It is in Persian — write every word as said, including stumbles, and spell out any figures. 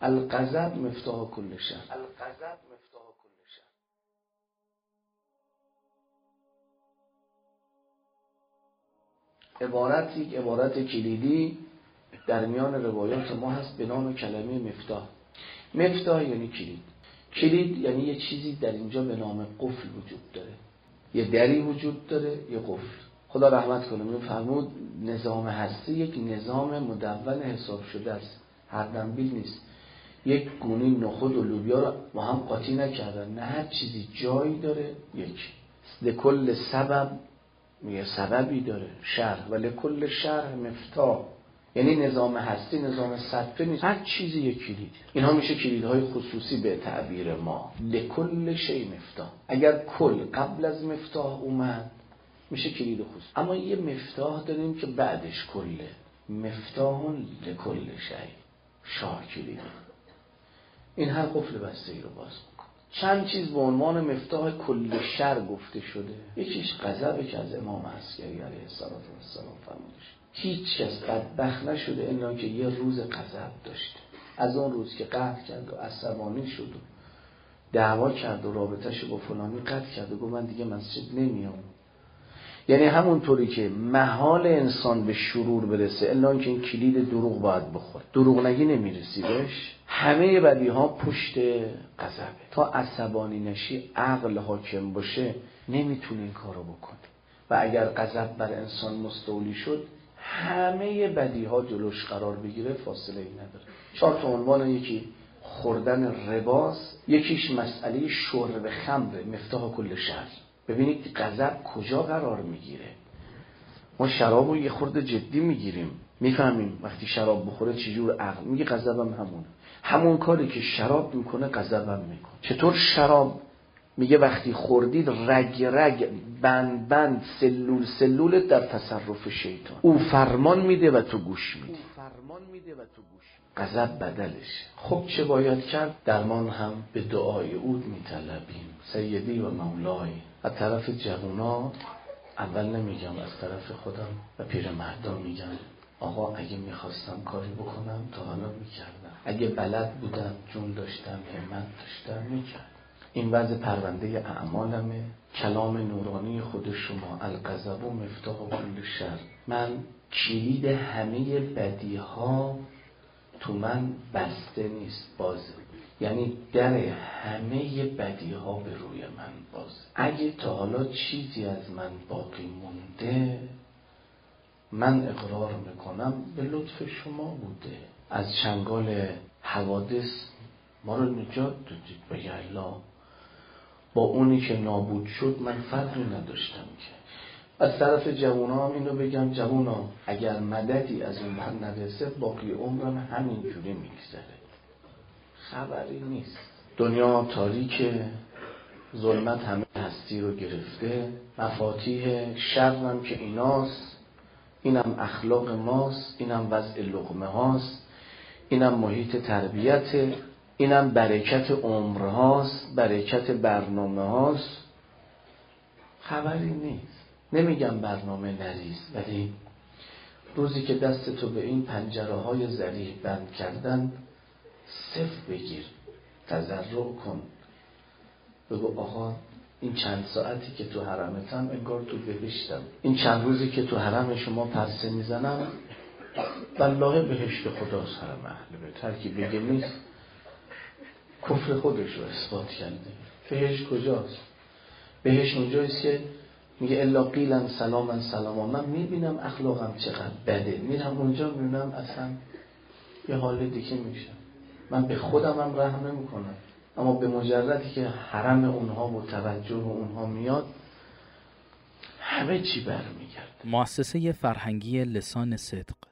الغضب مفتاح کل شر. الغضب مفتاح کل شر. عبارت یک عبارت کلیدی در میان روایات ما هست به نام کلمه مفتاح. مفتاح یعنی کلید. کلید یعنی یه چیزی در اینجا به نام قفل وجود داره، یه دری وجود داره، یه قفل. خدا رحمت کنه میفرمود نظام هستی یک نظام مدون حساب شده است، هر دنبیل نیست. یک گونه نخود و لوبیا رو با هم قاطی نکردن، نه هر چیزی جایی داره. یک لکل سبب یه سببی داره شرح، و لکل شرح مفتاح، یعنی نظام هستی نظام سطحی نیست، هر چیزی یک کلید. اینها میشه کلیدهای خصوصی به تعبیر ما. لکل شی مفتاح. اگر کل قبل از مفتاح اومد میشه کلید خصوصی. اما یه مفتاح داریم که بعدش کله، مفتاح لکل شی، شاه کلید. این هر قفل بسته ای رو باز میکنه. چند چیز به عنوان مفتاح کل شر گفته شده. یکیش غضبه که از امام عسکری علیه السلام فرموده شد. هیچ کس بدبخت نشده الا که یه روز غضب داشته. از اون روز که قهر کرد و عصبانی شد و دعوا کرد و رابطه‌شو با فلانی قطع کرد و گفت من دیگه مسجد نمیام. یعنی همونطوری که محال انسان به شرور برسه الا که این کلید دروغ باید بخوره، دروغ نگی نمیرسی بهش. همه بدی ها پشت غضبه. تا عصبانی نشی، عقل حاکم باشه، نمیتونه این کارو بکنه. و اگر غضب بر انسان مستولی شد، همه بدی ها جلوش قرار بگیره، فاصله ای نداره. چهار تا عنوان: یکی خوردن رباست، یکیش مسئله شرب خمر مفتاح کل شر. ببینید غضب کجا قرار میگیره. ما شراب رو یه خورده جدی میگیریم، میفهمیم وقتی شراب بخوره چجور عقل میگه غضبم همونه. همون کاری که شراب میکنه غضبم میکنه. چطور شراب میگه وقتی خوردید رگ رگ بند بند سلول سلولت در تصرف شیطان، او فرمان میده و تو گوش میدی. فرمان میده و تو گوش میدی. غضب بدلش. خب چه باید کرد؟ درمان هم به دعای عود میطلبیم. سیدی و مولای. از طرف جوونا اول نمیگم، از طرف خودم و پیرمردان میگم آقا اگه میخواستم کاری بکنم تا حالا میکردم، اگه بلد بودم، جون داشتم، همت داشتم، میکردم. این وضع پرونده اعمالمه. کلام نورانی خود شما الغضب مفتاح کل شر. من کلید همه بدی ها تو من بسته نیست، بازه. یعنی در همه بدی ها به روی من بازه. اگه تا حالا چیزی از من باقی مونده، من اقرار میکنم به لطف شما بوده. از چنگال حوادث ما رو نجات دادید بگه الله. با اونی که نابود شد من فرقی نداشتم که. از طرف جوونا هم اینو بگم، جوونا اگر مددی از اون من نرسه باقی عمرم همین جوری میگذره، خبری نیست. دنیا تاریکه، ظلمت همه هستی رو گرفته، مفاتیح شرم که ایناست، اینم اخلاق ماست، اینم وضع لقمه هاست، اینم محیط تربیته، اینم برکت عمر هاست، برکت برنامه هاست. خبری نیست. نمیگم برنامه نریز، ولی روزی که دست تو به این پنجره های ذریح بند کردن، صف بگیر، تضرع کن، بگو آقا این چند ساعتی که تو حرمتم انگار تو بهشتم، این چند روزی که تو حرم شما پرسه میزنم والله بهشت خداست. حرم اهل بیت هر کی بگه نیست کفر خودش رو اثبات کرده. بهشت کجاست؟ بهشت اونجاییست که میگه الا قیلا سلاما سلاما. من میبینم اخلاقم چقدر بده، میرم اونجا میبینم اصلا یه حال دیگه میشم. من به خودم هم رحم نمیکنم، اما به مجردی که حرم اونها و توجه اونها میاد همه چی برمیگرده. مؤسسه فرهنگی لسان صدق